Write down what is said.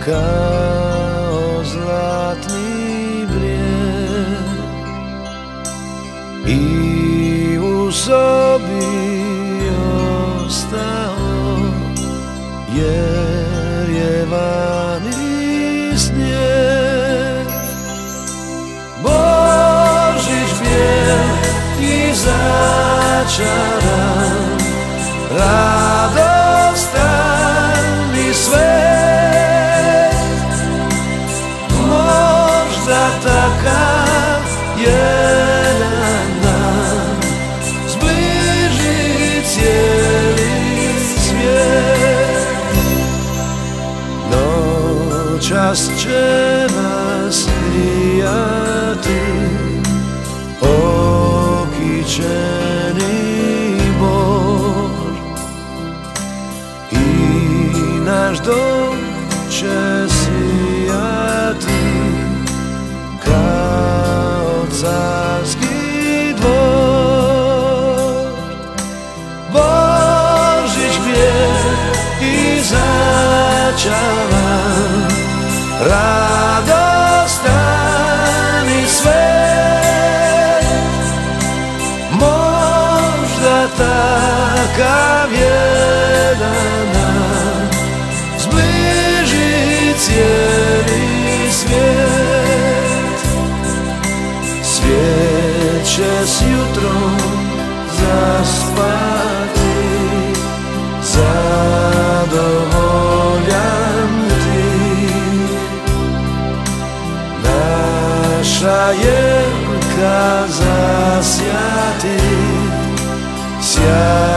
kao zlatni brijeg i u sobi ostao, jer je vani snijeg. Božić bijel i začaran, radostan i svet, možda takav jedan dan zbliži cijeli svijet. Noćas će nas grijati okićeni bor i naš dom će sijati kao carski dvor. Božić bijel i začaran, radostan i svet, možda takav jedan dan zbliži cijeli svijet. Svijet će s jutrom zaspati, zadovoljan ti. Naša jelka zasjati, sjaj